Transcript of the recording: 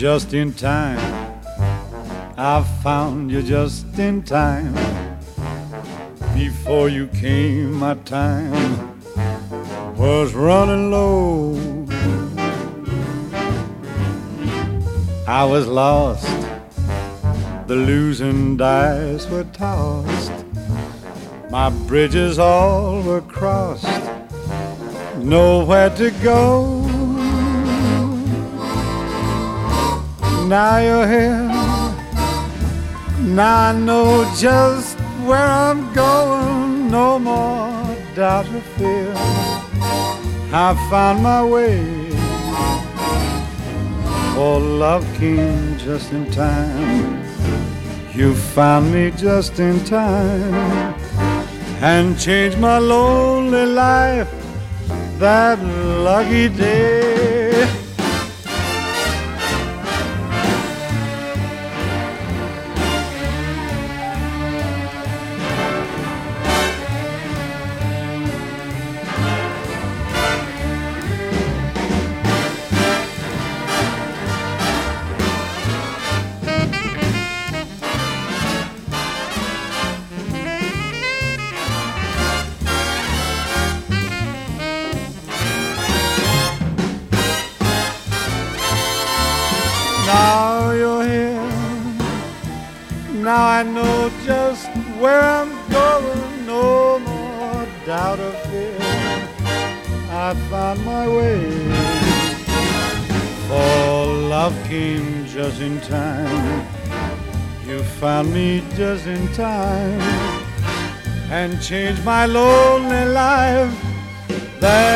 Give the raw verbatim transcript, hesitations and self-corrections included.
just in time. I found you just in time. Before you came, my time was running low. I was lost, the losing dice were tossed. My bridges all were crossed, nowhere to go. Now you're here, now I know just where I'm going. No more doubt or fear, I found my way. Oh, love came just in time. You found me just in time and changed my lonely life that lucky day. Now you're here, now I know just where I'm going. No more doubt or fear, I found my way. For love came just in time. You found me just in time and changed my lonely life. That